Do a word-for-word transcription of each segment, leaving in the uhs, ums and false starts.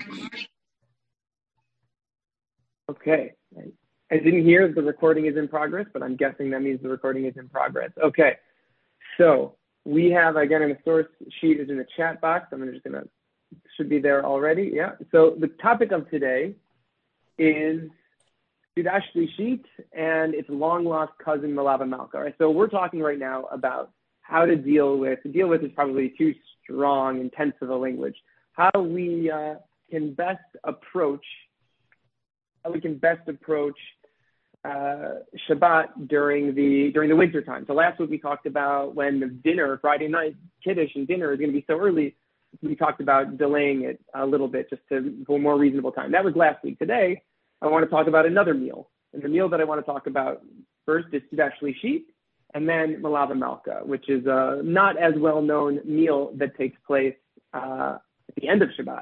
Okay. I didn't hear the recording is in progress, but I'm guessing that means the recording is in progress. Okay. So we have, again, in the source sheet is in the chat box. I'm just going to, should be there already. Yeah. So the topic of today is Seudah Shlishit and its long-lost cousin, Melava Malka. Right? So we're talking right now about how to deal with, to deal with is probably too strong, intense of a language, how we uh, can best approach how we can best approach uh, Shabbat during the during the winter time. So last week we talked about when the dinner, Friday night Kiddush and dinner is going to be so early. We talked about delaying it a little bit just to for a more reasonable time. That was last week. Today, I want to talk about another meal. And the meal that I want to talk about first is Seudah Shlishit, and then Melava Malka, which is a not as well-known meal that takes place uh, at the end of Shabbat.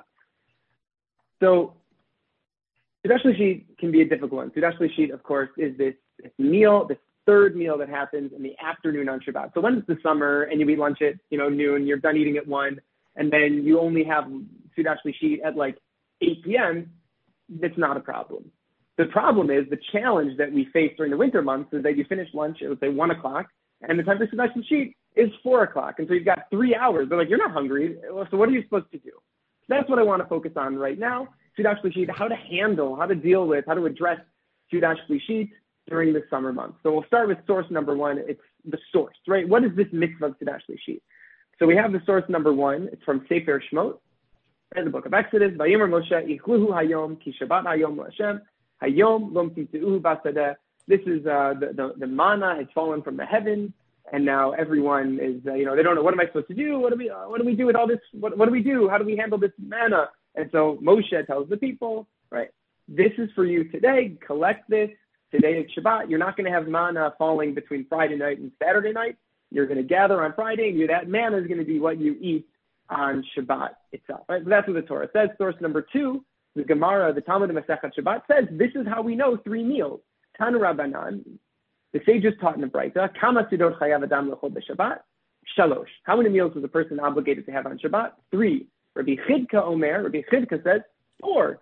So Seudah Shlishit can be a difficult one. Seudah Shlishit, of course, is this, this meal, this third meal that happens in the afternoon on Shabbat. So when it's the summer and you eat lunch at you know noon, you're done eating at one, and then you only have Seudah Shlishit at like eight p.m., that's not a problem. The problem is the challenge that we face during the winter months is that you finish lunch at, let's say, one o'clock, and the time for Seudah Shlishit is four o'clock. And so you've got three hours. They're like, you're not hungry. So what are you supposed to do? So that's what I want to focus on right now. Seudah Shlishit, how to handle, how to deal with, how to address Seudah Shlishit during the summer months. So we'll start with source number one. It's the source, right? What is this mitzvah of Seudah Shlishit? So we have the source number one. It's from Sefer Shemot, in the book of Exodus. Vayomer Moshe, Ichluhu hayom ki Shabbat hayom Hashem, hayom lom timtzeuhu basadeh. This is uh, the, the the manna has fallen from the heavens, and now everyone is uh, you know they don't know what am I supposed to do? What do we uh, what do we do with all this? What what do we do? How do we handle this manna? And so Moshe tells the people, right, this is for you today. Collect this. Today is Shabbat. You're not going to have manna falling between Friday night and Saturday night. You're going to gather on Friday, and you, that manna is going to be what you eat on Shabbat itself. Right? So that's what the Torah says. Source number two, the Gemara, the Talmud of Masechet Shabbat says, this is how we know three meals. Tanu Rabbanan, the sages taught in the Braita, Kama Sudot Chayav Adam L'chol B'Shabbat, Shalosh. How many meals was a person obligated to have on Shabbat? Three. Rabbi Chidka Omer, Rabbi Chidka says, four.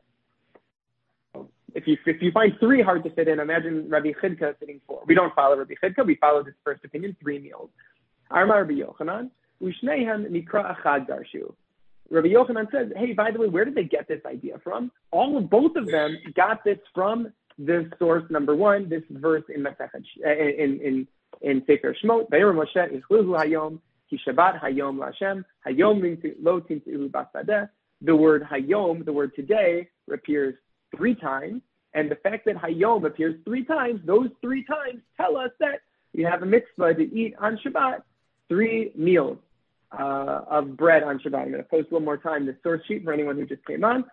If you if you find three hard to fit in, imagine Rabbi Chidka sitting four. We don't follow Rabbi Chidka, we follow this first opinion, three meals. Arma Rabbi Yochanan, Ushnehem Nikra Achad Darshu. Rabbi Yochanan says, hey, by the way, where did they get this idea from? All of both of them got this from this source number one, this verse in Masechet in in in Sefer Shemot. Vayomer Moshe Ichluhu hayom ki Shabbat hayom laHashem hayom lo timtzeuhu basadeh. The word hayom, the word today, appears three times, and the fact that hayom appears three times, those three times tell us that you have a mitzvah to eat on Shabbat three meals uh, of bread on Shabbat. I'm going to post one more time the source sheet for anyone who just came on.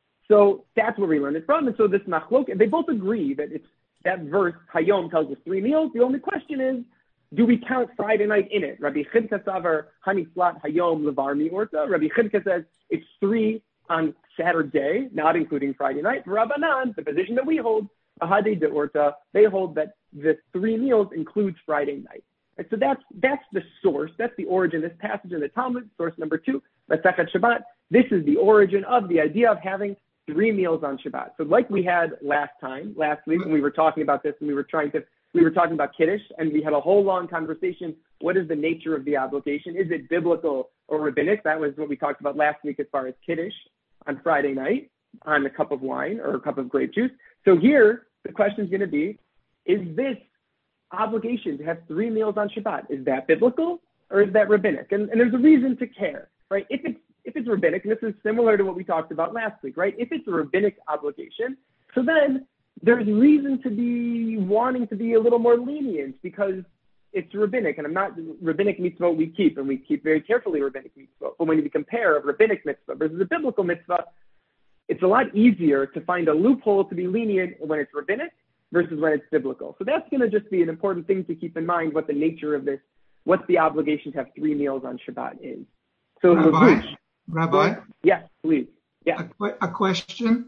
So that's where we learned it from. And so this machlok, they both agree that it's that verse, hayom, tells us three meals. The only question is, do we count Friday night in it? Rabbi Chidka savar hani flat hayom levar mi orta. Rabbi Chidka says it's three on Saturday, not including Friday night. Rabbanan, the position that we hold, ahadi de orta, they hold that the three meals includes Friday night. And so that's that's the source, that's the origin. This passage in the Talmud, source number two, Masechet Shabbat. This is the origin of the idea of having three meals on Shabbat. So like we had last time, last week when we were talking about this, and we were trying to, we were talking about Kiddush, and we had a whole long conversation. What is the nature of the obligation? Is it biblical or rabbinic? That was what we talked about last week as far as Kiddush on Friday night on a cup of wine or a cup of grape juice. So here, the question is going to be, is this obligation to have three meals on Shabbat, is that biblical or is that rabbinic? And, and there's a reason to care, right? If it's if it's rabbinic, and this is similar to what we talked about last week, right? If it's a rabbinic obligation, so then there's reason to be wanting to be a little more lenient because it's rabbinic, and I'm not rabbinic mitzvah we keep, and we keep very carefully rabbinic mitzvah. But when you compare a rabbinic mitzvah versus a biblical mitzvah, it's a lot easier to find a loophole to be lenient when it's rabbinic versus when it's biblical. So that's going to just be an important thing to keep in mind, what the nature of this, what the obligation to have three meals on Shabbat is. So, Rabbi, Rabbi? Yes, please. Yeah. A, a question.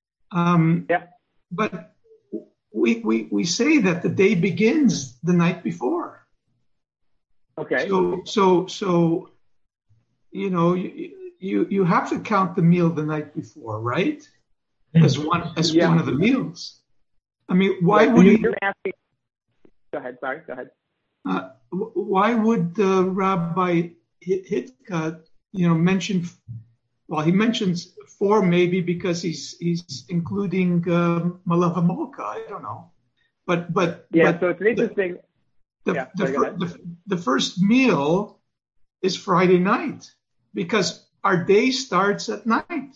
Um, yeah. But we, we, we say that the day begins the night before. Okay. So, so, so you know, you you have to count the meal the night before, right? As one as Yeah. one of the meals. I mean, why Yeah, would you, he? you're asking. Go ahead. Sorry. Go ahead. Uh, why would uh, Rabbi Hitka, you know, mention? Well, he mentions four maybe because he's he's including um, Malav Hamolka. I don't know, but but Yeah. but So it's an interesting. the the, Yeah. the, Sorry, go fir- ahead. the the first meal is Friday night because our day starts at night.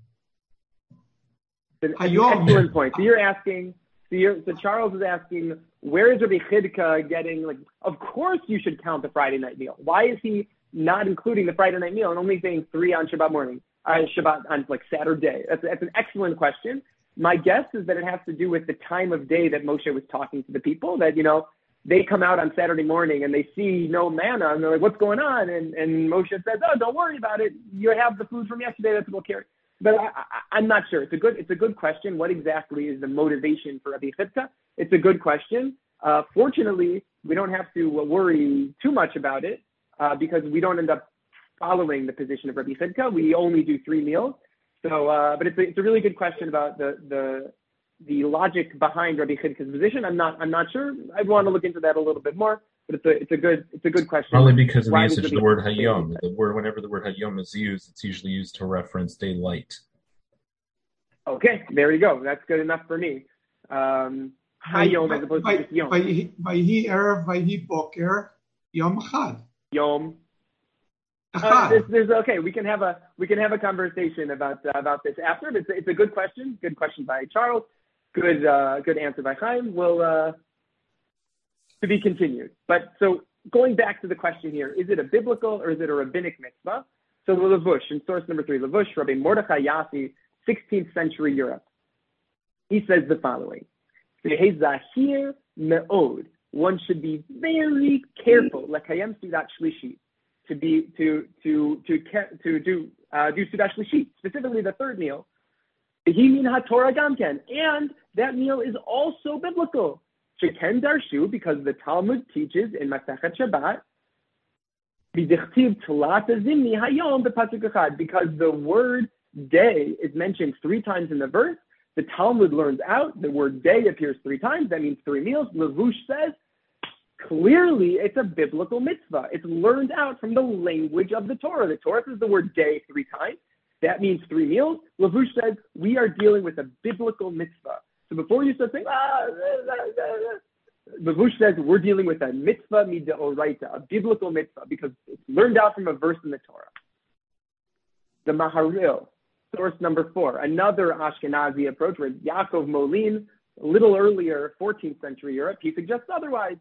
It's an excellent point. So you're asking. So, you're, so Charles is asking, where is Rabbi Chidka getting, like, of course you should count the Friday night meal. Why is he not including the Friday night meal and only saying three on Shabbat morning, uh, Shabbat on, like, Saturday? That's, that's an excellent question. My guess is that it has to do with the time of day that Moshe was talking to the people, that, you know, they come out on Saturday morning and they see no manna and they're like, what's going on? And, and Moshe says, oh, don't worry about it. You have the food from yesterday. That's what we'll carry. But I, I, I'm not sure. It's a good, it's a good question. What exactly is the motivation for Rabbi Chidka? It's a good question. Uh, fortunately, we don't have to worry too much about it uh, because we don't end up following the position of Rabbi Chidka. We only do three meals. So, uh, but it's a, it's a really good question about the the the logic behind Rabbi Chidka's position. I'm not I'm not sure. I want to look into that a little bit more. But it's a it's a good it's a good question. Probably because of the Why usage does of the Rabbi word Chidka say hayom. that? The word, whenever the word hayom is used, it's usually used to reference daylight. Okay, there you go. That's good enough for me. Um, hayom as opposed to just yom. Vayhi erev, vayhi boker, yom echad. Yom. Uh, Echad. there's, there's okay. We can have a we can have a conversation about uh, about this after. But it's a, it's a good question. Good question by Charles. Good uh, good answer by Chaim. Will uh, to be continued. But so going back to the question here, is it a biblical or is it a rabbinic mitzvah? So the Levush in source number three, Levush, Rabbi Mordechai Yassi, sixteenth century Europe. He says the following: Zahir me'od. One should be very careful. Lekayem sudat shlishi. To be to to to to do uh, do Sudash Lishit, specifically the third meal. Himin HaTorah Gamken, and that meal is also biblical. Sheken Darshu, because the Talmud teaches in Masechet Shabbat, B'dichtiv Tlat Zimni Hayom b'Pasuk Echad, because the word day is mentioned three times in the verse. The Talmud learns out the word day appears three times. That means three meals. Levush says, clearly, it's a biblical mitzvah. It's learned out from the language of the Torah. The Torah says the word day three times. That means three meals. Levush says we are dealing with a biblical mitzvah. So before you start saying, ah, Levush says we're dealing with a mitzvah midoraita, a biblical mitzvah, because it's learned out from a verse in the Torah. The Maharil, source number four, another Ashkenazi approach, where Yaakov Molin, a little earlier, fourteenth century Europe, he suggests otherwise.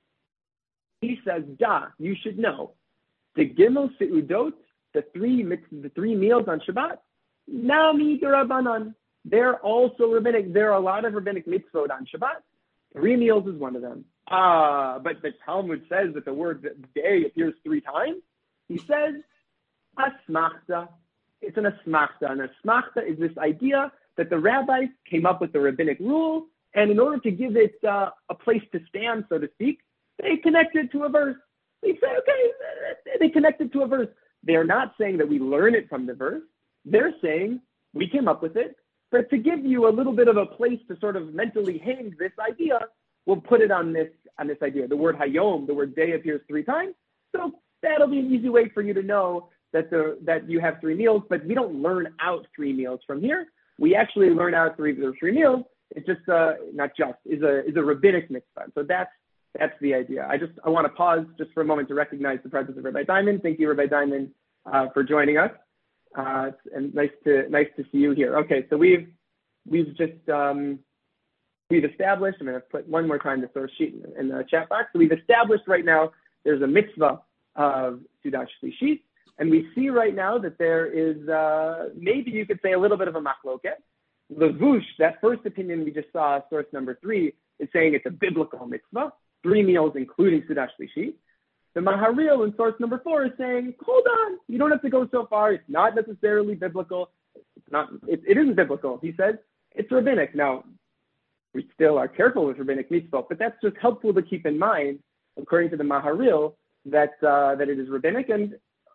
He says, da, you should know, the gimel seudot, the three the three meals on Shabbat, nami derabanan. They're also rabbinic. There are a lot of rabbinic mitzvot on Shabbat. Three meals is one of them. Ah, uh, but the Talmud says that the word day appears three times. He says, asmachta. It's an asmachta. An asmachta is this idea that the rabbis came up with the rabbinic rule, and in order to give it uh, a place to stand, so to speak, they connected to a verse. They say, okay, they connected to a verse. They're not saying that we learn it from the verse. They're saying we came up with it, but to give you a little bit of a place to sort of mentally hang this idea, we'll put it on this on this idea. The word hayom, the word day appears three times, so that'll be an easy way for you to know that the that you have three meals. But we don't learn out three meals from here. We actually learn out three three meals. It's just uh, not just is a is a rabbinic mitzvah. So that's That's the idea. I just I want to pause just for a moment to recognize the presence of Rabbi Diamond. Thank you, Rabbi Diamond, uh, for joining us, uh, and nice to nice to see you here. Okay, so we've we've just um, we've established. I'm going to put one more time the source sheet in the chat box. So we've established right now there's a mitzvah of Sudash Lishit, and we see right now that there is uh, maybe you could say a little bit of a machloket. Levush, that first opinion we just saw, source number three, is saying it's a biblical mitzvah. Three meals, including Sudash Lishit. The Maharil in source number four is saying, hold on, you don't have to go so far. It's not necessarily biblical. It's not. It, it isn't biblical. He says it's rabbinic. Now, we still are careful with rabbinic mitzvot, but that's just helpful to keep in mind, according to the Maharil, that uh, that it is rabbinic. And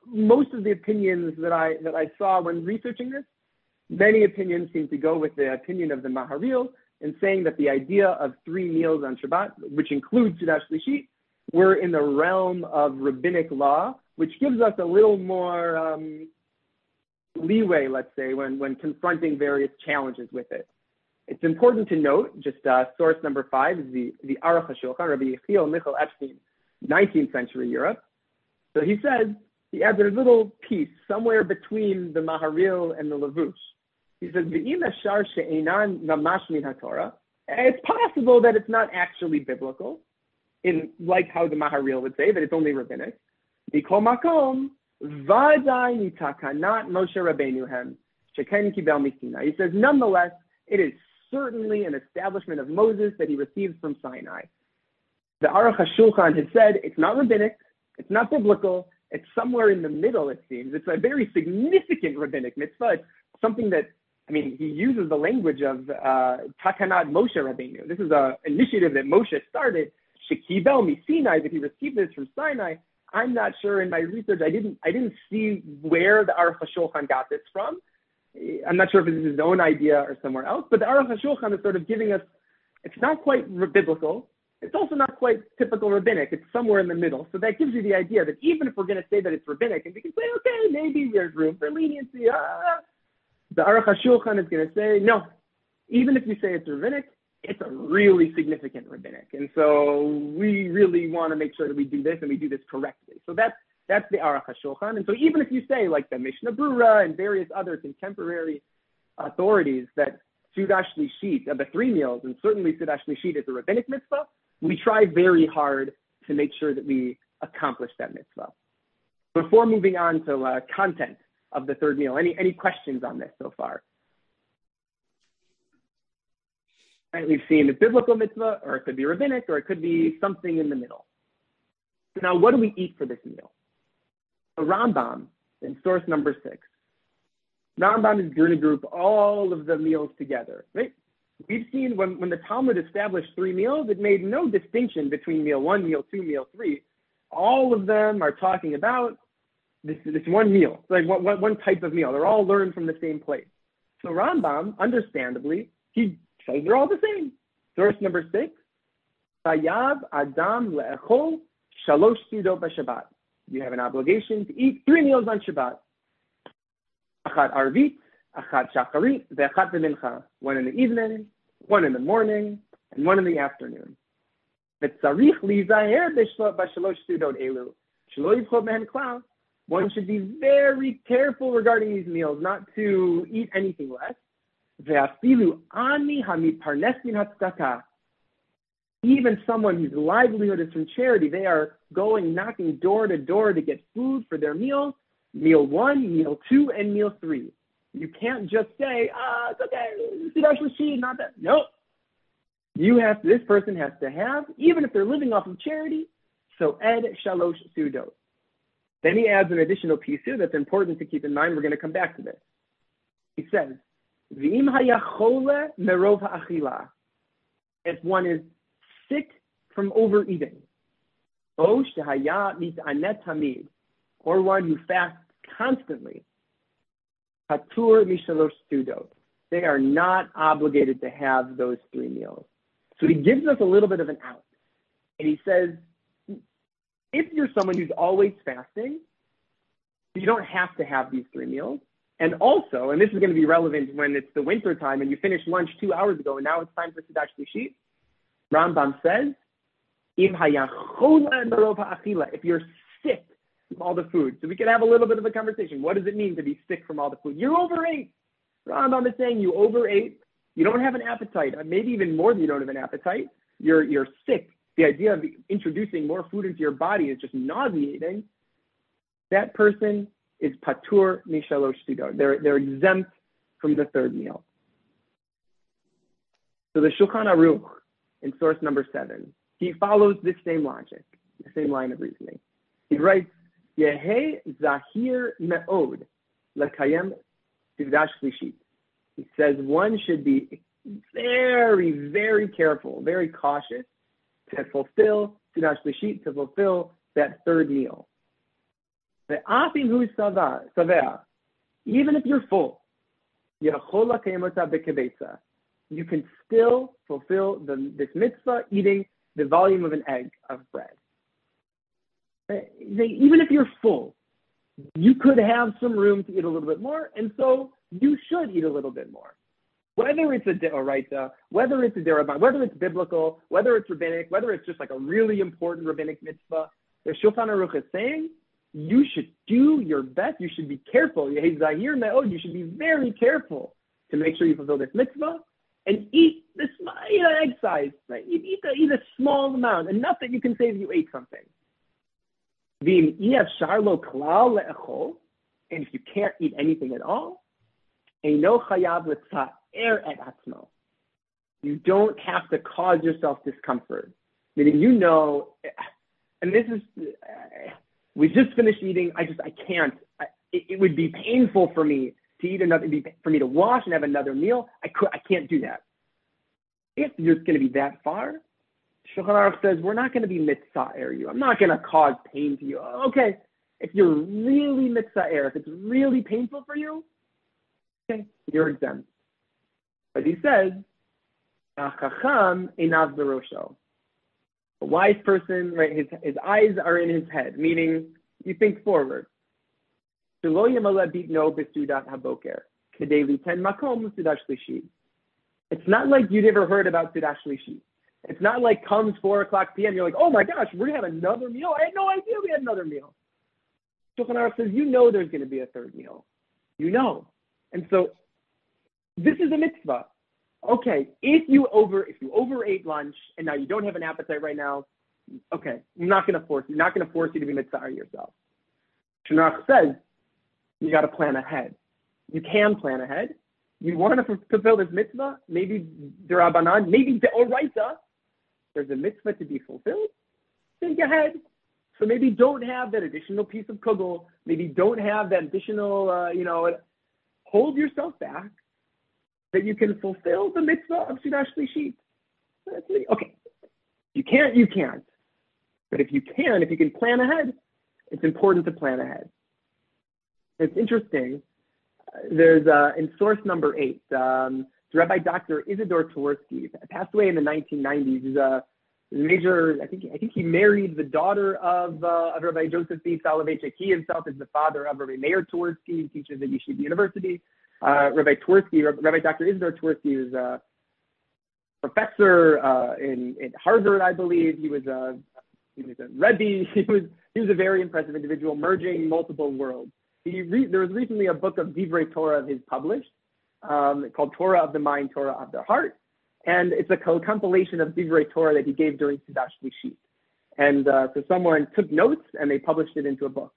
most of the opinions that I that I saw when researching this, many opinions seem to go with the opinion of the Maharil in saying that the idea of three meals on Shabbat, which includes Seudah Shlishit, were in the realm of rabbinic law, which gives us a little more um, leeway, let's say, when, when confronting various challenges with it. It's important to note, just uh, source number five is the, the Aruch HaShulchan, Rabbi Yechiel Michal Epstein, nineteenth century Europe. So he says, he adds a little piece somewhere between the Maharil and the Lavush. He says, it's possible that it's not actually biblical, in like how the Maharil would say, that it's only rabbinic. He says, nonetheless, it is certainly an establishment of Moses that he received from Sinai. The Aruch HaShulchan has said it's not rabbinic, it's not biblical, it's somewhere in the middle, it seems. It's a very significant rabbinic mitzvah. It's something that, I mean, he uses the language of uh, Takanat Moshe Rabbeinu. This is an initiative that Moshe started, Shekibel Misinai, that he received this from Sinai. I'm not sure in my research, I didn't I didn't see where the Aruch HaShulchan got this from. I'm not sure if this is his own idea or somewhere else, but the Aruch HaShulchan is sort of giving us, it's not quite biblical, it's also not quite typical rabbinic, it's somewhere in the middle. So that gives you the idea that even if we're going to say that it's rabbinic, and we can say, okay, maybe there's room for leniency, ah, the Aruch HaShulchan is going to say, no, even if you say it's rabbinic, it's a really significant rabbinic. And so we really want to make sure that we do this and we do this correctly. So that's That's the Aruch HaShulchan. And so even if you say, like the Mishnah Brura and various other contemporary authorities, that Seudah Shlishit, of the three meals, and certainly Seudah Shlishit is a rabbinic mitzvah, we try very hard to make sure that we accomplish that mitzvah. Before moving on to uh, content of the third meal, any, any questions on this so far? Right, we've seen the biblical mitzvah, or it could be rabbinic, or it could be something in the middle. So now, what do we eat for this meal? The Rambam, in source number six, Rambam is going to group all of the meals together, right? We've seen when, when the Talmud established three meals, it made no distinction between meal one, meal two, meal three. All of them are talking about this, this one meal, like one, one, one type of meal. They're all learned from the same place. So Rambam, understandably, he says they're all the same. Source number six, Chayav Adam le'echol shalosh sudot b'Shabbat. You have an obligation to eat three meals on Shabbat. Achat arvit, achat shacharit, ve'achat b'mincha. One in the evening, one in the morning, and one in the afternoon. V'tzarich lizaher b'shalosh sudot elu. Shelo yivchot mehen klal. One should be very careful regarding these meals, not to eat anything less. Ve'afilu ani hamitparnes min hatzedakah. Even someone whose livelihood is from charity, they are going knocking door to door to get food for their meals, meal one, meal two, and meal three. You can't just say, ah, it's okay, Seudah Shlishit, not that. Nope. You have to, this person has to have, even if they're living off of charity, so ed shalosh sudot. Then he adds an additional piece here that's important to keep in mind. We're going to come back to this. He says, V'im haya chole merov ha'achila. If one is sick from overeating, o shehaya mit'anet hamid, or one who fasts constantly, patur mishalosh sudot. They are not obligated to have those three meals. So he gives us a little bit of an out. And he says, if you're someone who's always fasting, you don't have to have these three meals. And also, and this is going to be relevant when it's the winter time and you finished lunch two hours ago and now it's time for Seudah Shlishit, Rambam says, if you're sick from all the food, so we could have a little bit of a conversation. What does it mean to be sick from all the food? You overate. Rambam is saying you overate. You don't have an appetite. Maybe even more than you don't have an appetite. You're you're sick. The idea of introducing more food into your body is just nauseating. That person is patur mishalosh sudot. They're they're exempt from the third meal. So the Shulchan Aruch, in source number seven, he follows this same logic, the same line of reasoning. He writes, Yehe zahir me'od lekayem Seudah Shlishit. He says one should be very, very careful, very cautious to fulfill Seudah Shlishit, to fulfill that third meal. even if you're full, you can still fulfill the, this mitzvah eating the volume of an egg of bread. Even if you're full, you could have some room to eat a little bit more, and so you should eat a little bit more. Whether it's a deoraita, whether it's a derabban, whether it's biblical, whether it's rabbinic, whether it's just like a really important rabbinic mitzvah, the Shulchan Aruch is saying you should do your best. You should be careful. You should be very careful to make sure you fulfill this mitzvah and eat this, you know, egg size. Right? You eat, the, eat a small amount, enough that you can say that you ate something. And if you can't eat anything at all, you don't have to cause yourself discomfort. Meaning, you know, and this is, we just finished eating. I just, I can't. I, it, it would be painful for me to eat another, it'd be, for me to wash and have another meal. I could, I can't do that. If you're going to be that far, Shulchan Aruch says, we're not going to be mitzvah you. I'm not going to cause pain to you. Okay, if you're really mitzvah, if it's really painful for you, okay, you're exempt. But he says, Chacham einav berosho. A wise person, right, his, his eyes are in his head, meaning you think forward. It's not like you'd ever heard about Sudash Lishi. It's not like comes four o'clock p.m. you're like, oh my gosh, we're going to have another meal? I had no idea we had another meal. Shulchan Aruch says, you know there's going to be a third meal. You know. And so this is a mitzvah. Okay, if you over if you overate lunch and now you don't have an appetite right now, okay, I'm not going to force you. I'm not going to force you to be mitzvah yourself. Shulchan Aruch says you got to plan ahead. You can plan ahead. You want to fulfill this mitzvah, maybe derabanan, maybe deoraita. There's a mitzvah to be fulfilled. Think ahead. So maybe don't have that additional piece of kugel. Maybe don't have that additional, uh, you know, hold yourself back that you can fulfill the mitzvah of Sudash Lishit. Okay. You can't, you can't. But if you can, if you can plan ahead, it's important to plan ahead. It's interesting. Uh, there's, uh, in source number eight, um, Rabbi Doctor Isidore Twersky passed away in the nineteen nineties. He's a major, I think I think he married the daughter of, uh, of Rabbi Joseph B. Soloveitchik. He himself is the father of Rabbi Meir Twersky. He teaches at Yeshiva University. Uh, Rabbi Twersky, Rabbi Doctor Isidore Twersky was a professor uh, in, in Harvard, I believe. He was a he was a Rebbe. He was he was a very impressive individual, merging multiple worlds. He re- there was recently a book of Divrei Torah of his published um, called Torah of the Mind, Torah of the Heart, and it's a co- compilation of Divrei Torah that he gave during Sudash Lishit. And uh, so someone took notes and they published it into a book.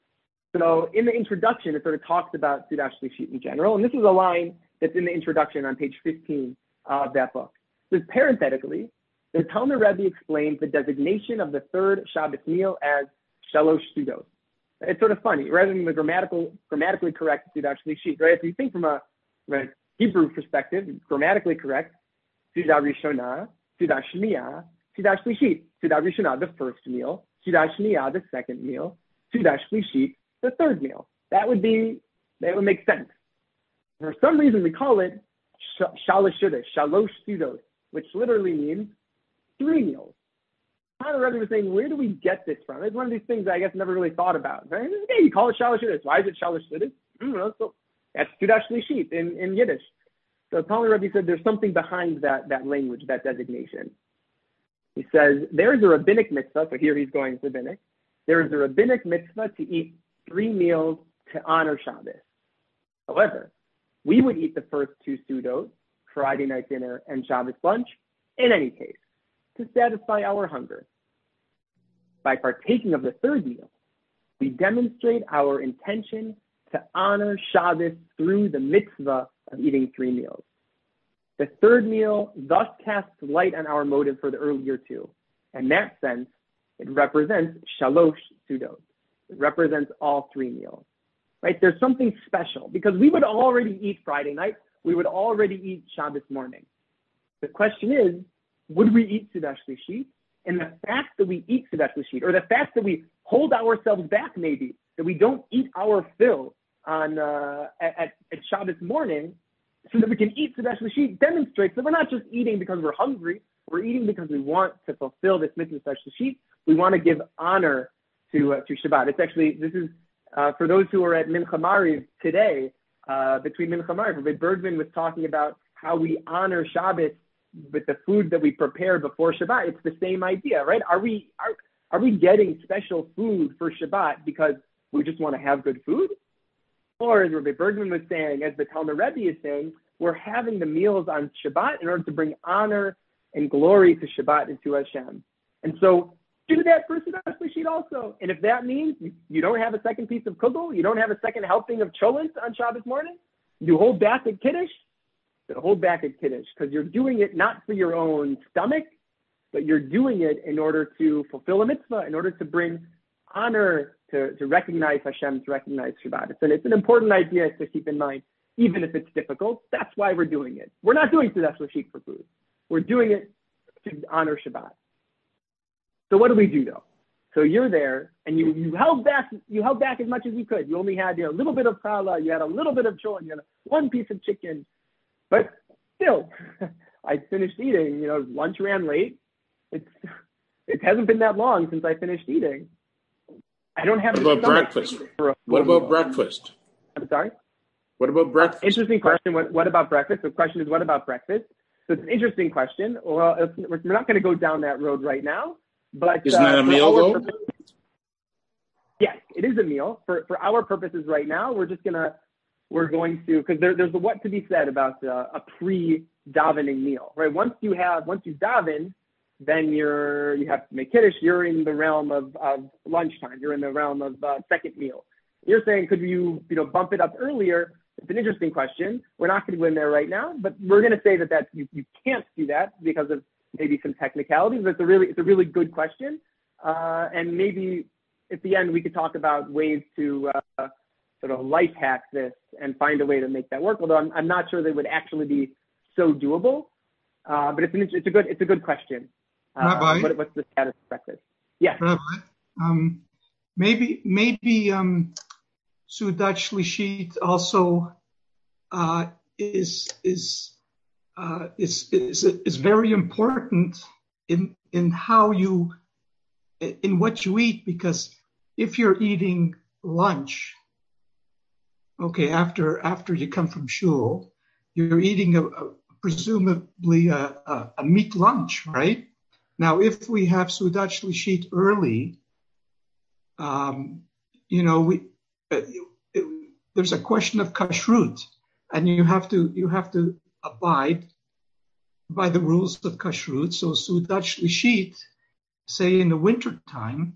So in the introduction, it sort of talks about Sudash Lishit in general, and this is a line that's in the introduction on page fifteen of that book. It says, parenthetically, the Talmud Rebbe explains the designation of the third Shabbos meal as Shalosh Sudos. It's sort of funny, rather than the grammatical, grammatically correct Sudash Lishit, right? If you think from a right, Hebrew perspective, grammatically correct, Sudah Rishonah, Sudah Shmiyah, Sudash Lishit, Sudah Rishonah, the first meal, Sudah Shmiyah, the second meal, Sudash Lishit, the third meal. That would be, that would make sense. For some reason, we call it Shalosh Sudos, Shalosh Sudos, which literally means three meals. Talmud Rebbe was saying, where do we get this from? It's one of these things I guess never really thought about. Right? Hey, you call it Shalosh Sudos. Why is it Shalosh Sudos? I don't know. So that's Sudash Lishit in, in Yiddish. So Talmud Rebbe said there's something behind that, that language, that designation. He says, there's a rabbinic mitzvah, so here he's going rabbinic. There is a rabbinic mitzvah to eat three meals to honor Shabbos. However, we would eat the first two sudos, Friday night dinner and Shabbos lunch, in any case, to satisfy our hunger. By partaking of the third meal, we demonstrate our intention to honor Shabbos through the mitzvah of eating three meals. The third meal thus casts light on our motive for the earlier two. In that sense, it represents Shalosh Sudos. It represents all three meals. Right? There's something special because we would already eat Friday night. We would already eat Shabbos morning. The question is, would we eat Sudash Lishit? And the fact that we eat Sudash Lishit, or the fact that we hold ourselves back maybe that we don't eat our fill on uh, at, at Shabbos morning so that we can eat Seudat Shlishit demonstrates that we're not just eating because we're hungry, we're eating because we want to fulfill this mitzvah Seudat Shlishit. We want to give honor to uh, to Shabbat. It's actually, this is, uh, for those who are at Mincha Mariv today, uh, between Mincha Mariv, Rabbi Bergman was talking about how we honor Shabbos with the food that we prepare before Shabbat. It's the same idea, right? Are we are are we getting special food for Shabbat because we just want to have good food? Or as Rabbi Bergman was saying, as the Talmud Rebbe is saying, we're having the meals on Shabbat in order to bring honor and glory to Shabbat and to Hashem. And so do that for Seudat Shlishit also. And if that means you don't have a second piece of kugel, you don't have a second helping of cholent on Shabbos morning, you hold back at Kiddush, then hold back at Kiddush, because you're doing it not for your own stomach, but you're doing it in order to fulfill a mitzvah, in order to bring honor, to, to recognize Hashem, to recognize Shabbat. It's an, it's an important idea to keep in mind, even if it's difficult. That's why we're doing it. We're not doing Seudat Shlishit for food. We're doing it to honor Shabbat. So what do we do though? So you're there and you, you held back you held back as much as you could. You only had, you know, a little bit of challah, you had a little bit of cholent, you had one piece of chicken, but still, I finished eating. You know, lunch ran late. It's it hasn't been that long since I finished eating. I don't have. What about breakfast? What about meal. breakfast? I'm sorry. What about breakfast? Uh, interesting question. What What about breakfast? The question is, what about breakfast? So it's an interesting question. Well, it's, we're not going to go down that road right now. But isn't that uh, a meal though? Purposes, yes, it is a meal. For for our purposes right now, we're just gonna we're going to because there, there's a what to be said about uh, a pre-davening meal, right? Once you have once you daven, then you're you have to make kiddush. You're in the realm of, of lunchtime. You're in the realm of uh, second meal. You're saying, could you you know bump it up earlier? It's an interesting question. We're not going to go in there right now, but we're going to say that that you, you can't do that because of maybe some technicalities. But it's a really it's a really good question, uh, and maybe at the end we could talk about ways to uh, sort of life hack this and find a way to make that work. Although I'm, I'm not sure they would actually be so doable. Uh, but it's an, it's a good it's a good question. Uh, Rabbi, what, what's the status of breakfast? Yes. Rabbi, um, maybe maybe um, Seudat Shlishit also uh, is is. Uh, is, is is very important in in how you in what you eat, because if you're eating lunch, okay, after after you come from shul, you're eating a, a presumably a, a, a meat lunch, right? Now, if we have Seudat Shlishit early, um, you know, we uh, it, there's a question of kashrut, and you have to you have to abide by the rules of kashrut. So Seudat Shlishit, say in the wintertime,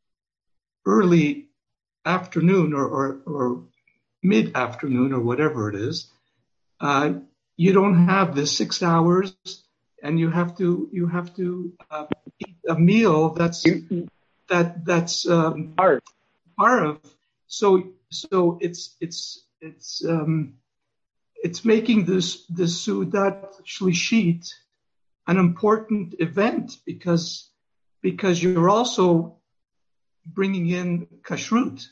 early afternoon or, or, or mid-afternoon or whatever it is, uh, you don't have the six hours, and you have to you have to uh, eat a meal that's that that's um, part of. So so it's it's it's um, It's making this this Seudat Shlishit an important event because because you're also bringing in kashrut.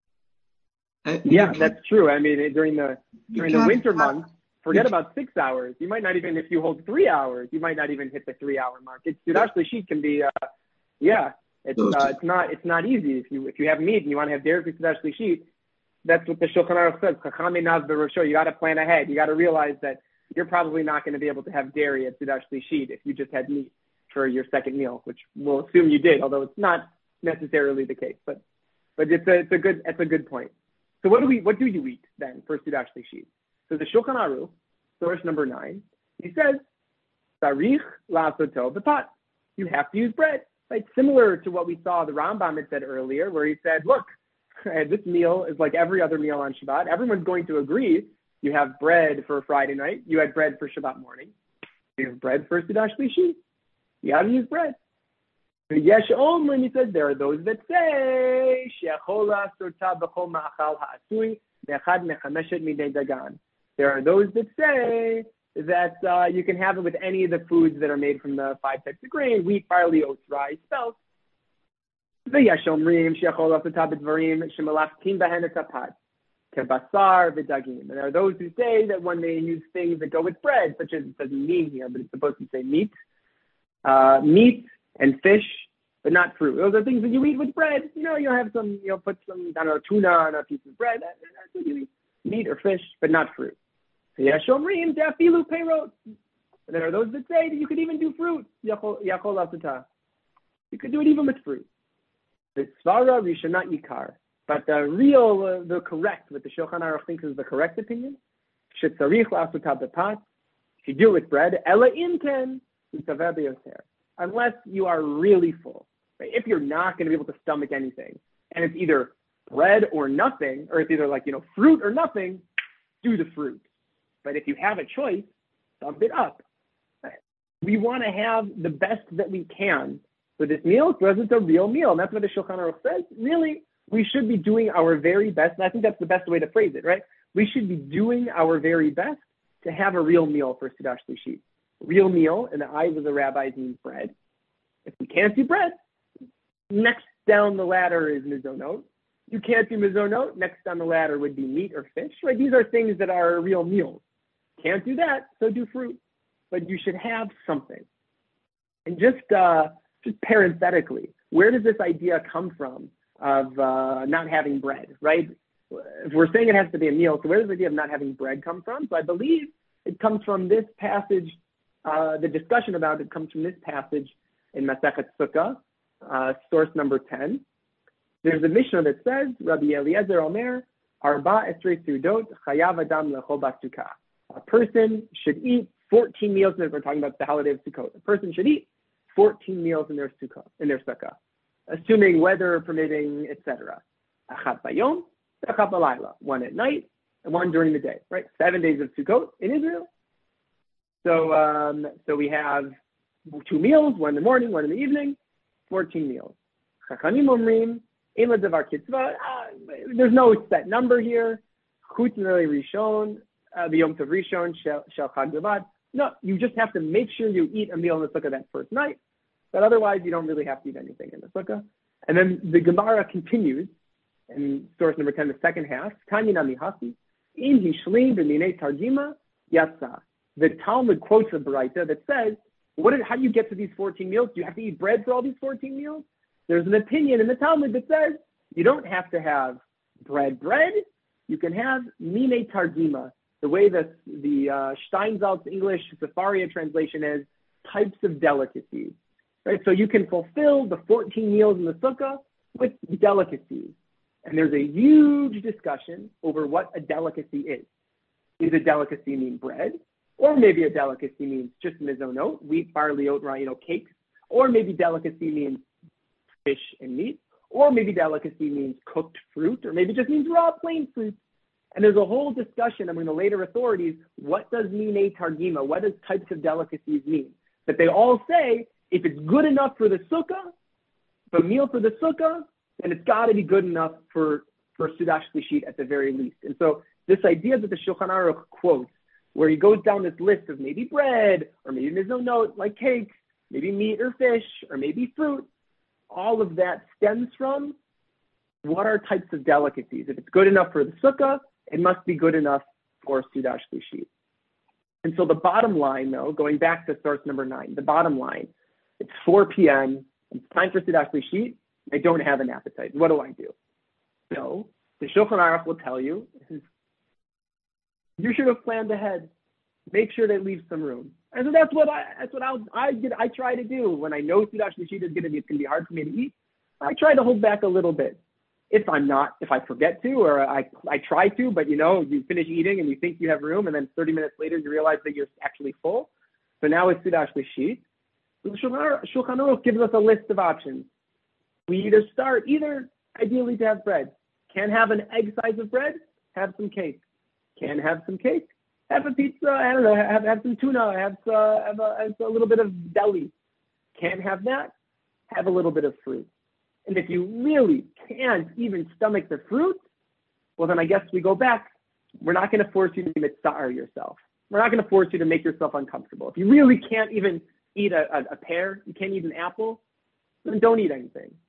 Uh, yeah, that's true. I mean, during the during the winter have, months, forget about six hours. You might not even, if you hold three hours, you might not even hit the three hour mark. It's Seudat Shlishit can be, uh, yeah, it's uh, it's not it's not easy if you if you have meat and you want to have dairy for Seudat Shlishit. That's what the Shulchan Aruch says. You got to plan ahead. You got to realize that you're probably not going to be able to have dairy at Seudat Shlishit if you just had meat for your second meal, which we'll assume you did, although it's not necessarily the case. But but it's a it's a good it's a good point. So what do we what do you eat then for Seudat Shlishit? So the Shulchan Aruch, source number nine, he says, Sarich la'asoto b'pat. You have to use bread. Right? Similar to what we saw the Rambam had said earlier, where he said, look, this meal is like every other meal on Shabbat. Everyone's going to agree. You have bread for Friday night. You had bread for Shabbat morning. You have bread for Seudat Shlishit. You have to use bread. Yesh Omrim, he says, there are those that say, She'achola sorta b'chol ma'achal ha'asui me'echad mechameshet midei dagan. There are those that say that uh, you can have it with any of the foods that are made from the five types of grain: wheat, barley, oats, rye, spelt. ויש אומרים שיכול לעשות בדברים שמלאכתים בהן את הפת, כבשר ודגים. And there are those who say that when they use things that go with bread, such as it doesn't mean here, but it's supposed to say meat, uh, meat and fish, but not fruit. Those are things that you eat with bread. You know, you'll have some, you know, put some, I don't know, tuna on a piece of bread. That, that's what you eat. Meat or fish, but not fruit. ויש אומרים שאפילו פירות. And there are those that say that you could even do fruit. יכול לעשותה. You could do it even with fruit. The svara rishona ikar. But the real, uh, the correct, what the Shulchan Aruch thinks is the correct opinion, shetzarich la'asotah b'pat, if you do it with bread, ela imken, utaver beyoser. Unless you are really full. Right? If you're not going to be able to stomach anything, and it's either bread or nothing, or it's either like, you know, fruit or nothing, do the fruit. But if you have a choice, dump it up. Right? We want to have the best that we can for this meal, because it's a real meal. And that's what the Shulchan Aruch says. Really, we should be doing our very best. And I think that's the best way to phrase it, right? We should be doing our very best to have a real meal for Seudah Shlishit. Real meal, in the eyes of the rabbis, means bread. If we can't do bread, next down the ladder is mizonot. You can't do mizonot, next on the ladder would be meat or fish, right? These are things that are real meals. Can't do that, so do fruit. But you should have something. And just uh, just parenthetically, where does this idea come from of uh, not having bread, right? If we're saying it has to be a meal, so where does the idea of not having bread come from? So I believe it comes from this passage, uh, the discussion about it comes from this passage in Masechet Sukkah, uh, source number ten. There's a Mishnah that says, Rabbi Eliezer Omer, Arba Esrei Sudot, Chayav Adam Lechol Basukah. A person should eat fourteen meals, and we're talking about the holiday of Sukkot. A person should eat fourteen meals in their sukkah, in their sukkah, assuming weather permitting, et cetera. Achat bayom, achat balayla, one at night and one during the day. Right, seven days of Sukkot in Israel. So, um, so we have two meals, one in the morning, one in the evening, fourteen meals. Chachamim omrim, ein ledavar kitzvah. There's no set number here. Chutz rishon, b'yom tov rishon shel chag b'vad. No, you just have to make sure you eat a meal in the sukkah that first night, but otherwise you don't really have to eat anything in the sukkah. And then the Gemara continues in source number ten, the second half. Tanya nami hasi, in hishlim b'minei targima yatsa. The Talmud quotes a Baraita that says, "What? Is, how do you get to these fourteen meals? Do you have to eat bread for all these fourteen meals?" There's an opinion in the Talmud that says you don't have to have bread. Bread, you can have minei targima. The way that the uh, Steinsaltz English Sefaria translation is, types of delicacies, right? So you can fulfill the fourteen meals in the sukkah with delicacies. And there's a huge discussion over what a delicacy is. Is a delicacy mean bread? Or maybe a delicacy means just mizonot, wheat, barley, oat, rye, you know, cakes. Or maybe delicacy means fish and meat. Or maybe delicacy means cooked fruit, or maybe just means raw, plain fruit. And there's a whole discussion among the later authorities, what does minei targima, what does types of delicacies mean? But they all say, if it's good enough for the sukkah, the meal for the sukkah, then it's got to be good enough for, for Seudah Shlishit at the very least. And so this idea that the Shulchan Aruch quotes, where he goes down this list of maybe bread, or maybe mizonot, like cakes, maybe meat or fish, or maybe fruit, all of that stems from what are types of delicacies. If it's good enough for the sukkah, it must be good enough for Seudah Shlishit. And so the bottom line, though, going back to source number nine, the bottom line, it's four p.m., it's time for Seudah Shlishit, I don't have an appetite. What do I do? So the Shulchan Aruch will tell you, you should have planned ahead. Make sure they leave some room. And so that's what I that's what I'll, I did. I try to do when I know Seudah Shlishit is going to be it's going to be hard for me to eat. I try to hold back a little bit. If I'm not, if I forget to, or I I try to, but you know, you finish eating and you think you have room, and then thirty minutes later you realize that you're actually full. So now it's Seudah Shlishit. The Shulchan Aruch gives us a list of options. We either start, either ideally to have bread. Can't have an egg size of bread, have some cake. Can't have some cake, have a pizza, I don't know, have, have some tuna, have, uh, have, a, have a little bit of deli. Can't have that, have a little bit of fruit. And if you really can't even stomach the fruit, well, then I guess we go back. We're not going to force you to mitzvah yourself. We're not going to force you to make yourself uncomfortable. If you really can't even eat a, a, a pear, you can't eat an apple, then don't eat anything.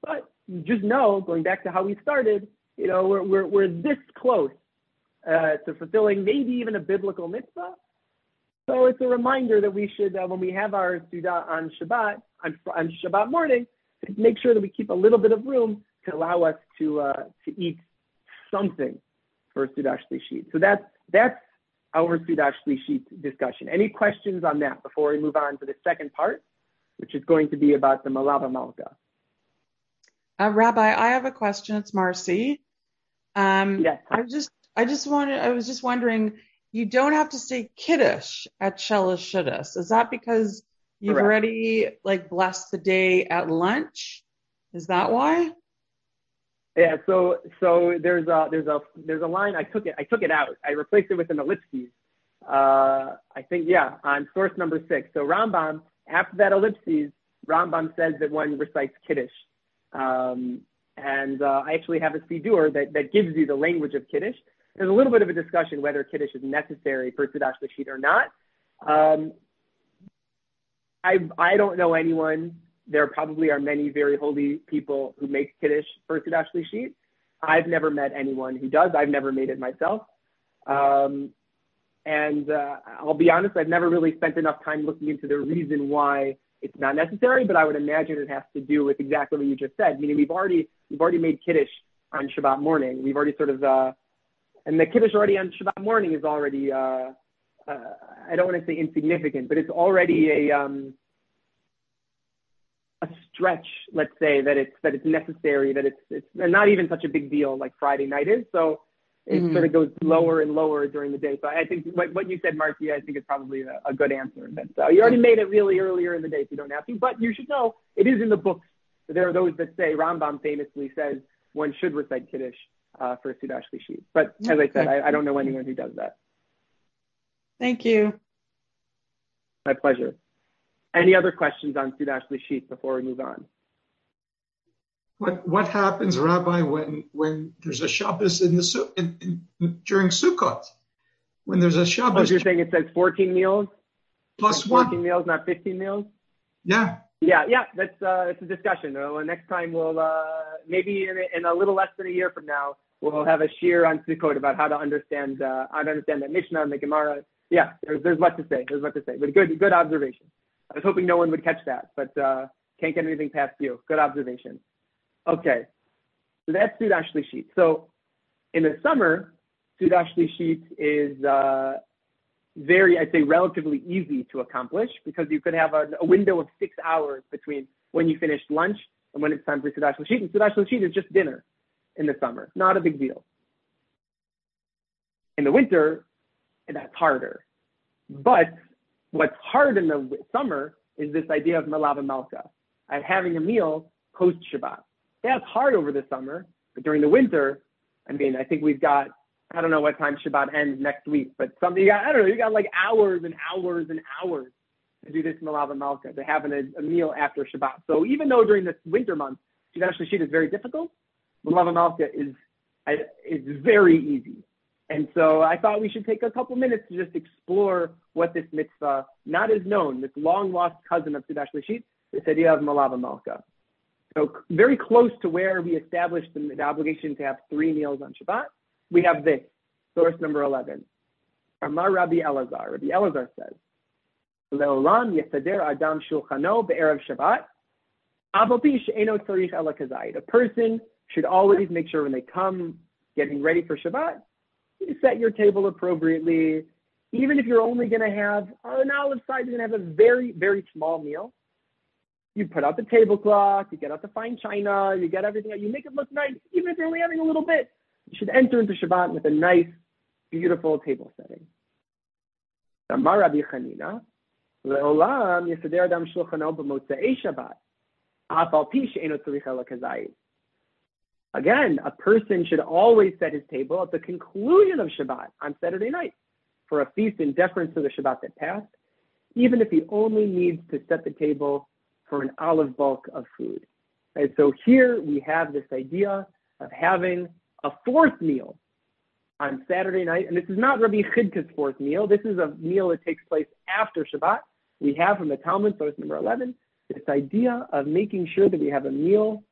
But just know, going back to how we started, you know, we're, we're, we're this close uh, to fulfilling maybe even a biblical mitzvah. So it's a reminder that we should, uh, when we have our Suda on Shabbat, on, on Shabbat morning, to make sure that we keep a little bit of room to allow us to uh, to eat something for Suda Shlishit. So that's, that's our Suda Shlishit discussion. Any questions on that before we move on to the second part, which is going to be about the Malava Malka? Uh, Rabbi, I have a question. It's Marcy. Um, yes. I just, I just wanted, I was just wondering, you don't have to say Kiddush at Shalosh Shudas. Is that because you've Correct. already like blessed the day at lunch? Is that why? Yeah. So, so there's a there's a there's a line. I took it. I took it out. I replaced it with an ellipses. Uh, I think yeah, on source number six. So Rambam, after that ellipses, Rambam says that one recites Kiddush. Um, and uh, I actually have a Sidur that, that gives you the language of Kiddush. There's a little bit of a discussion whether Kiddush is necessary for Suda Shlishit or not. Um, I I don't know anyone. There probably are many very holy people who make Kiddush for Suda Shlishit. I've never met anyone who does. I've never made it myself. Um, and uh, I'll be honest, I've never really spent enough time looking into the reason why it's not necessary, but I would imagine it has to do with exactly what you just said. Meaning we've already we've already made Kiddush on Shabbat morning. We've already sort of uh, and the Kiddush already on Shabbat morning is already, uh, uh, I don't want to say insignificant, but it's already a um, a stretch, let's say, that it's that it's necessary, that it's it's not even such a big deal like Friday night is. So it mm-hmm. sort of goes lower and lower during the day. So I think what, what you said, Marcy, I think is probably a, a good answer. That uh, you already made it really earlier in the day, so you don't have to. But you should know it is in the books. There are those that say, Rambam famously says one should recite Kiddush Uh, for Suda Shlishit. But as I said, I, I don't know anyone who does that. Thank you. My pleasure. Any other questions on Suda Shlishit before we move on? What what happens, Rabbi, when when there's a Shabbos in the in, in, during Sukkot? When there's a Shabbos, oh, you're saying it says fourteen meals plus fourteen one. meals, not fifteen meals. Yeah. Yeah, yeah. That's uh, it's a discussion. Uh, next time we'll uh, maybe in a, in a little less than a year from now, we'll have a shir on Sukkot about how to understand uh, how to understand the Mishnah and the Gemara. Yeah, there's there's much to say. There's much to say. But good good observation. I was hoping no one would catch that, but uh, can't get anything past you. Good observation. Okay, so that's Suda Shlishit. So in the summer, Suda Shlishit is uh, very, I'd say, relatively easy to accomplish because you could have a, a window of six hours between when you finish lunch and when it's time for Suda Shlishit. And Suda Shlishit is just dinner in the summer, not a big deal. In the winter, that's harder. But what's hard in the summer is this idea of Malava Malka, of having a meal post Shabbat. That's hard over the summer, but during the winter, I mean, I think we've got, I don't know what time Shabbat ends next week, but something, you got, I don't know, you got like hours and hours and hours to do this Malava Malka, to have a, a meal after Shabbat. So even though during the winter months, Suda Shlishit is very difficult, Malava Malka is, is very easy. And so I thought we should take a couple minutes to just explore what this mitzvah, not as known, this long-lost cousin of Suda Shlishit, this idea of Malava Malka. So very close to where we established the, the obligation to have three meals on Shabbat, we have this, source number eleven. Amar Rabbi Elazar. Rabbi Elazar says, Le'olam yesader adam shulchano be'erev Shabbat, aval pi she'eno tzarich ela kazayit. A person should always make sure when they come getting ready for Shabbat, you set your table appropriately. Even if you're only going to have an olive side, you're going to have a very, very small meal. You put out the tablecloth, you get out the fine china, you get everything out, you make it look nice, even if you're only having a little bit. You should enter into Shabbat with a nice, beautiful table setting. Amar Rabbi Chanina, Le'olam yesader adam shulchano b'motzei Shabbat, afal pi she'eno tzarich ela kazayit. Again, a person should always set his table at the conclusion of Shabbat on Saturday night for a feast in deference to the Shabbat that passed, even if he only needs to set the table for an olive bulk of food. And so here we have this idea of having a fourth meal on Saturday night. And this is not Rabbi Chidka's fourth meal. This is a meal that takes place after Shabbat. We have from the Talmud, source number eleven, this idea of making sure that we have a meal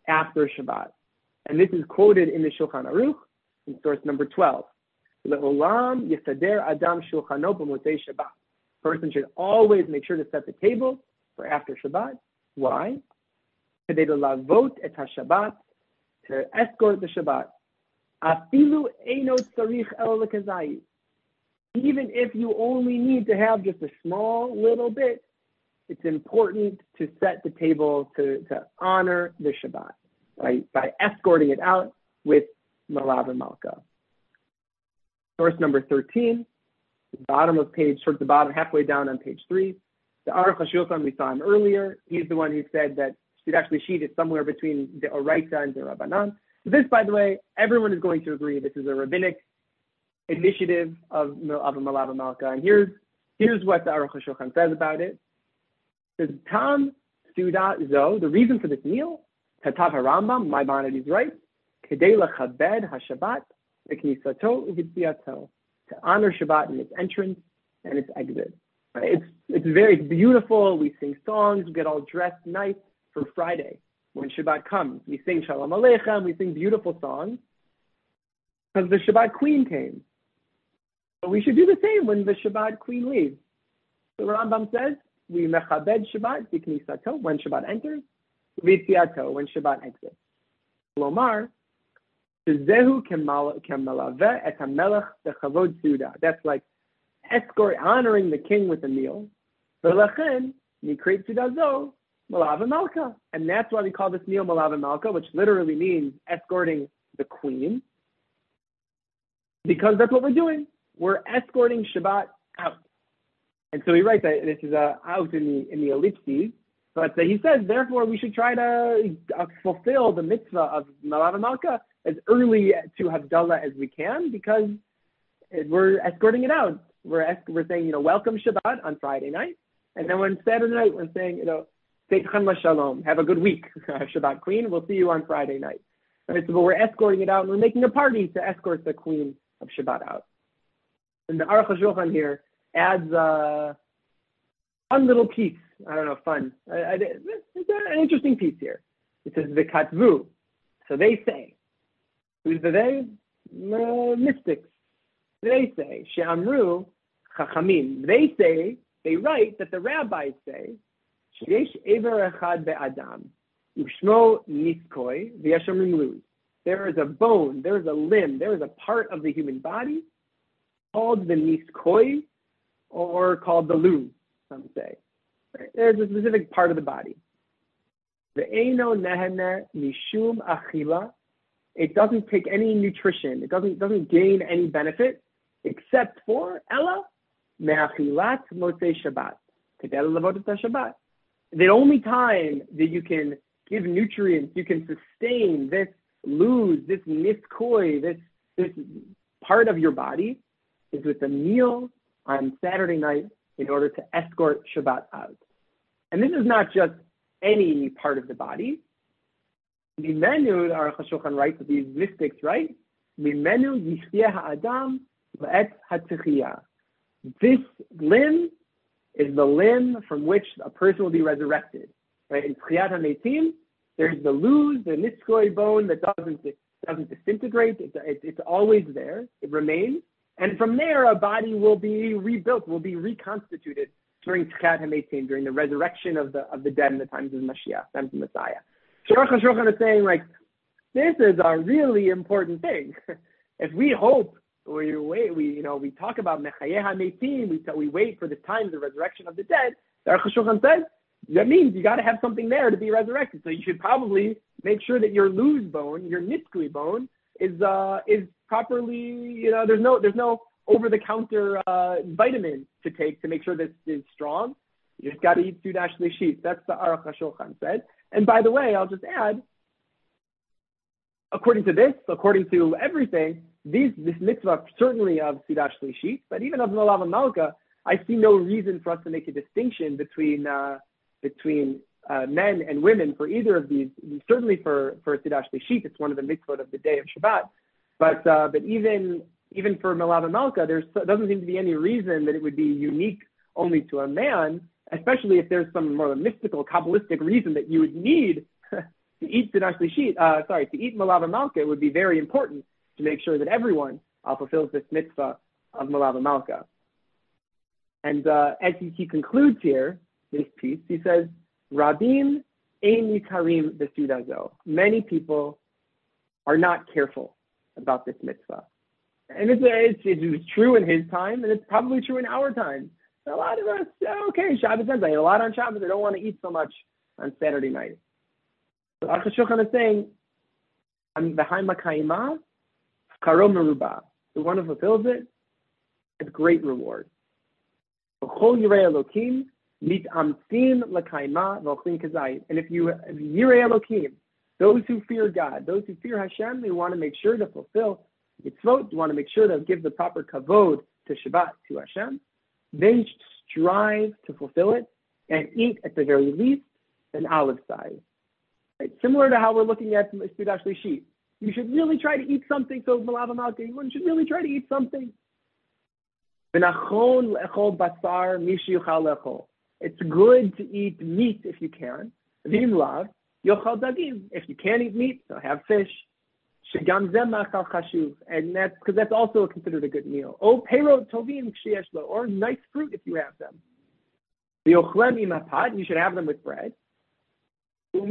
after Shabbat. And this is quoted in the Shulchan Aruch in source number twelve. Le'olam yisader adam shulchano b'motzei Shabbat. Person should always make sure to set the table for after Shabbat. Why? Kedei lavot et haShabbat, to escort the Shabbat. Afilu eino tzarich el lekazayis. Even if you only need to have just a small little bit, it's important to set the table to, to honor the Shabbat by, by escorting it out with Malav and Malka. Source number thirteen, bottom of page, towards the bottom, halfway down on page three. The Aruch HaShulchan, we saw him earlier. He's the one who said that Seudat Shlishit is somewhere between the Oraita and the Rabbanan. This, by the way, everyone is going to agree this is a rabbinic initiative of, of Malav and Malka. And here's, here's what the Aruch HaShulchan says about it. It says, Tam Seudat Zo, the reason for this meal, Tatav HaRambam, Maimonides writes, Kedei lechabed HaShabbat, V'knisato u'v'tziato, to honor Shabbat in its entrance and its exit. Right? It's it's very beautiful. We sing songs. We get all dressed nice for Friday when Shabbat comes. We sing Shalom Aleichem. We sing beautiful songs because the Shabbat Queen came. So we should do the same when the Shabbat Queen leaves. The Rambam says we mechabed Shabbat v'knisato, when Shabbat enters, v'tziato, when Shabbat exits. Lomar. Zehu kemalave et hamelech bechavod suda. That's like escort, honoring the king with a meal. V'lechen nikreit sudazo malav malka, and that's why we call this meal malav malka, which literally means escorting the queen, because that's what we're doing. We're escorting Shabbat out. And so he writes that this is uh, out in the in the ellipses, but uh, he says therefore we should try to uh, fulfill the mitzvah of malav malka as early to Havdalah as we can, because we're escorting it out. We're es- we're saying, you know, welcome Shabbat on Friday night, and then on Saturday night we're saying, you know, Seitchan Shalom, have a good week, Shabbat Queen. We'll see you on Friday night. Right, so but we're escorting it out, and we're making a party to escort the Queen of Shabbat out. And the Aruch HaShulchan here adds uh, one little piece. I don't know, fun. I, I, it's an interesting piece here. It says V'katvu. So they say. Who's the they? Uh, mystics. They say, She'amru Chachamim. They say, they write that the rabbis say, Sheyesh Ever Echad Be'adam, Ushmo Niskoi, V'yashomrim Luz. There is a bone, there is a limb, there is a part of the human body called the Niskoi, or called the Luz, some say. Right? There's a specific part of the body. Ve'eno Nehene Mishum Achila. It doesn't take any nutrition. It doesn't doesn't gain any benefit except for Ella me'achilat motzei Shabbat. Kedei lavot et Shabbat. The only time that you can give nutrients, you can sustain this lose, this niskoi, this this part of your body, is with a meal on Saturday night in order to escort Shabbat out. And this is not just any part of the body. Mimenu, our Chashulchan writes, that these mystics write, Mimenu yichyeh ha'adam le'et ha'tzichiyah. This limb is the limb from which a person will be resurrected. Right? In Tchiyat HaMeitim, there's the luz, the niskoi bone that doesn't doesn't disintegrate. It's, it's, it's always there. It remains. And from there, a body will be rebuilt, will be reconstituted during Tchiyat HaMeitim, during the resurrection of the of the dead in the times of Mashiach, times of Messiah. Aruch HaShulchan is saying, like, this is a really important thing. If we hope, we wait, we you know, we talk about Mechayeh HaMeitim, we we wait for the time of the resurrection of the dead. Aruch HaShulchan says that means you got to have something there to be resurrected. So you should probably make sure that your luz bone, your niskui bone, is uh is properly, you know, there's no there's no over the counter uh, vitamin to take to make sure this is strong. You just got to eat Seudat Shlishit. That's the Aruch HaShulchan said. And by the way, I'll just add, according to this, according to everything, these, this mitzvah certainly of Seudat Shlishit, but even of Malav and Malka, I see no reason for us to make a distinction between uh, between uh, men and women for either of these. Certainly for for Seudat Shlishit, it's one of the mitzvot of the day of Shabbat. But uh, but even even for Malav and Malka, there doesn't seem to be any reason that it would be unique only to a man, especially if there's some more mystical, Kabbalistic reason that you would need to eat Seudah Shlishit, uh, sorry, to eat Malav Malka, it would be very important to make sure that everyone uh, fulfills this mitzvah of Malav Malka. And uh, as he, he concludes here, this piece, he says, Rabim ein yikarim b'seudah zo. Many people are not careful about this mitzvah. And it's, it's, it's true in his time, and it's probably true in our time. A lot of us, okay, Shabbos ends. I eat a lot on Shabbos. I don't want to eat so much on Saturday night. So Aruch HaShulchan is saying, V'hai makayimah, karo merubah. The one who fulfills it has great reward. V'chol yirei Elokim, mit'amtzim l'kayimah v'ochlin kazayit. And if you, if yirei Elokim, those who fear God, those who fear Hashem, they want to make sure to fulfill mitzvot, you want to make sure to give the proper kavod to Shabbat, to Hashem. They strive to fulfill it and eat, at the very least, an olive size. Right? Similar to how we're looking at Seudah Shlishit. You should really try to eat something, so Malav Malka, you should really try to eat something. It's good to eat meat if you can. If you can't eat meat, so have fish. And that's because that's also considered a good meal. Oh, perot tovim or nice fruit if you have them. You should have them with bread. And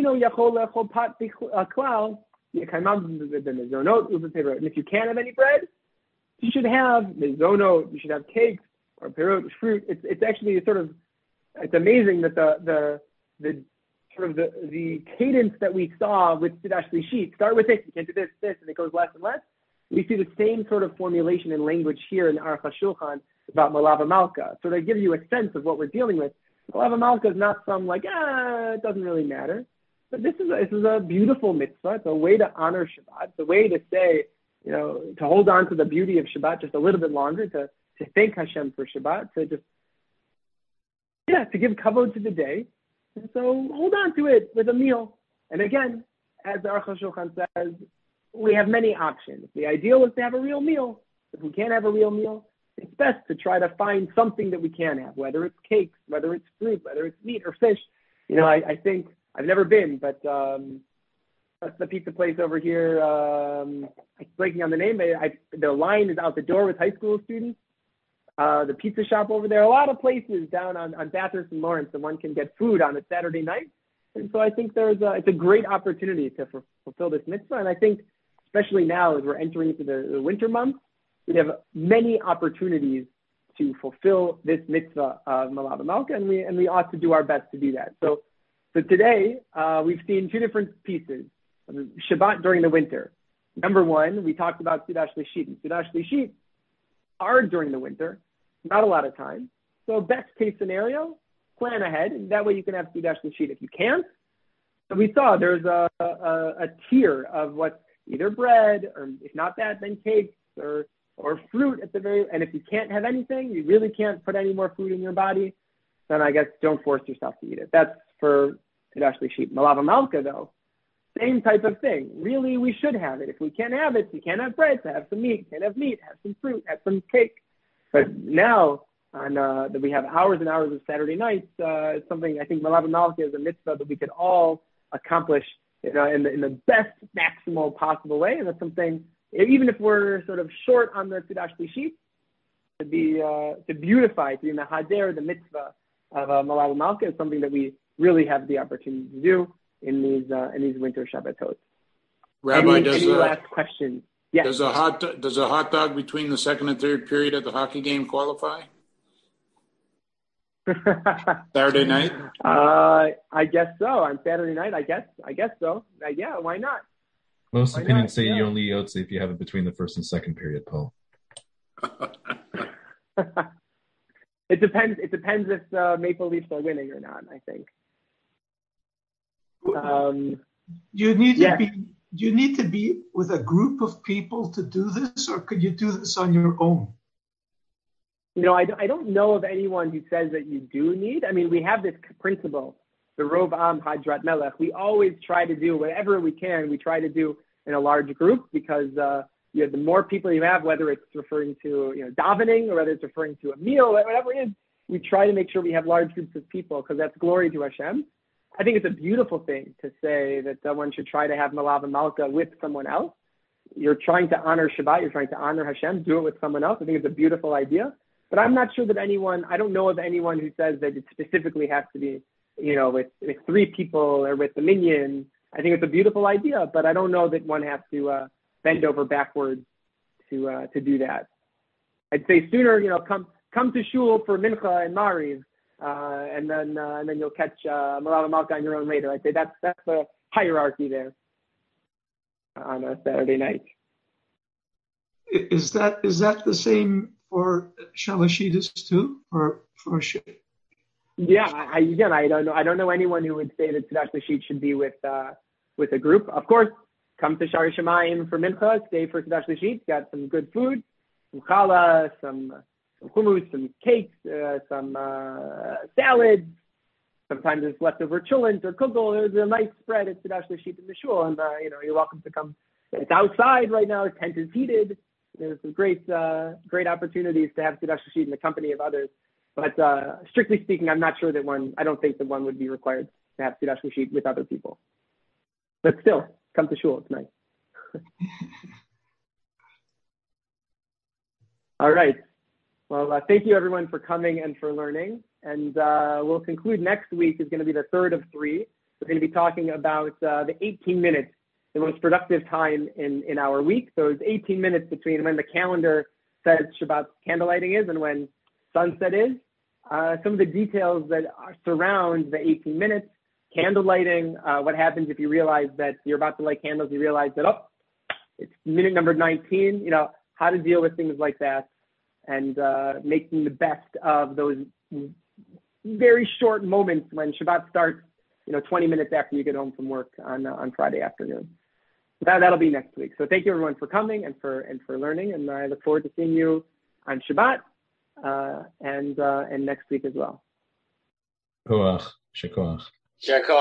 if you can't have any bread, you should have mizonot, you should have cakes or perot, fruit. It's it's actually sort of, it's amazing that the the the sort of the, the cadence that we saw with Seudah Shlishit, start with this, you can't do this, this, and it goes less and less. We see the same sort of formulation and language here in Aruch HaShulchan about Malav Malka. So to give you a sense of what we're dealing with, Malav Malka is not some like, ah, it doesn't really matter. But this is a, this is a beautiful mitzvah. It's a way to honor Shabbat. It's a way to say, you know, to hold on to the beauty of Shabbat just a little bit longer, to, to thank Hashem for Shabbat, to just, yeah, to give kavod to the day. And so hold on to it with a meal. And again, as the Aruch HaShulchan says, we have many options. The ideal is to have a real meal. If we can't have a real meal, it's best to try to find something that we can have, whether it's cakes, whether it's fruit, whether it's meat or fish. You know, I, I think, I've never been, but um, that's the pizza place over here. Um, I'm blanking on the name. I, I, the line is out the door with high school students. Uh, the pizza shop over there, a lot of places down on, on Bathurst and Lawrence, and one can get food on a Saturday night. And so I think there's a, it's a great opportunity to f- fulfill this mitzvah. And I think, especially now as we're entering into the, the winter months, we have many opportunities to fulfill this mitzvah of Malav Malka, and we and we ought to do our best to do that. So, so today uh, we've seen two different pieces of Shabbat during the winter. Number one, we talked about Seudah Shlishit. And Seudah Shlishit are during the winter, not a lot of time. So best case scenario, plan ahead, and that way you can have Seudah Shlishit. If you can't, so we saw there's a, a, a tier of what's either bread, or if not that, then cakes, or or fruit at the very, and if you can't have anything, you really can't put any more food in your body, then I guess don't force yourself to eat it. That's for Seudah Shlishit. Malav Malka though, same type of thing. Really, we should have it. If we can't have it, we can't have bread, so have some meat. Can't have meat, have some fruit, have some cake. But now, on uh, that we have hours and hours of Saturday nights, uh, it's something I think Malav Malka is a mitzvah that we could all accomplish, you know, in the in the best, maximal possible way. And that's something, even if we're sort of short on the Seudah Shlishit, to be uh, to beautify, to be mehader, the mitzvah of uh, Malav Malka is something that we really have the opportunity to do in these uh, in these winter Shabbatot. Rabbi, any, does any a, last questions? Yes. Does a hot does a hot dog between the second and third period of the hockey game qualify? Saturday night? Uh, I guess so. On Saturday night, I guess. I guess so. Uh, yeah, why not? Most why opinions not? say yeah. you only eat if you have it between the first and second period, Paul. It depends. It depends if the Maple Leafs are winning or not, I think. Um, you need to yeah. be. Do you need to be with a group of people to do this, or could you do this on your own? You know, I, I don't know of anyone who says that you do need. I mean, we have this principle, the Rov Am Hadrat Melech. We always try to do whatever we can. We try to do in a large group because uh, you know, the more people you have, whether it's referring to you know davening or whether it's referring to a meal, whatever it is, we try to make sure we have large groups of people because that's glory to Hashem. I think it's a beautiful thing to say that uh, one should try to have Malav and Malka with someone else. You're trying to honor Shabbat, you're trying to honor Hashem, do it with someone else. I think it's a beautiful idea. But I'm not sure that anyone, I don't know of anyone who says that it specifically has to be, you know, with, with three people or with the minyan. I think it's a beautiful idea, but I don't know that one has to uh, bend over backwards to uh, to do that. I'd say sooner, you know, come come to shul for mincha and mariv, uh, and then uh, and then you'll catch uh, Malav and Malka on your own later. I'd say that's that's the hierarchy there on a Saturday night. Is that is that the same for Shalashidus too, or for Shabbat? Yeah, I, again, I don't know. I don't know anyone who would say that Seudat Lashit should be with uh, with a group. Of course, come to Shari Shemayim for mincha, stay for Seudat Lashit. Got some good food, some challah, some some hummus, some cakes, uh, some uh, salads. Sometimes it's leftover chulent or kugel. There's a nice spread at Seudat Lashit in the shul, and uh, you know you're welcome to come. It's outside right now. The tent is heated. There's some great uh, great opportunities to have Seudat Lashit in the company of others. But uh, strictly speaking, I'm not sure that one, I don't think that one would be required to have Seudat Lashit with other people. But still, come to shul, it's nice. All right. Well, uh, thank you everyone for coming and for learning. And uh, we'll conclude next week is going to be the third of three. We're going to be talking about uh, the eighteen minutes, the most productive time in, in our week. Those eighteen minutes between when the calendar says Shabbat candlelighting is and when sunset is, uh, some of the details that are, surround the eighteen minutes, candle lighting, uh, what happens if you realize that you're about to light candles, you realize that, oh, it's minute number nineteen, you know, how to deal with things like that, and uh, making the best of those very short moments when Shabbat starts, you know, twenty minutes after you get home from work on uh, on Friday afternoon. That, that'll be next week. So thank you everyone for coming and for and for learning, and I look forward to seeing you on Shabbat. Uh, and uh, and next week as well. Koach, shekoach. Shekoach.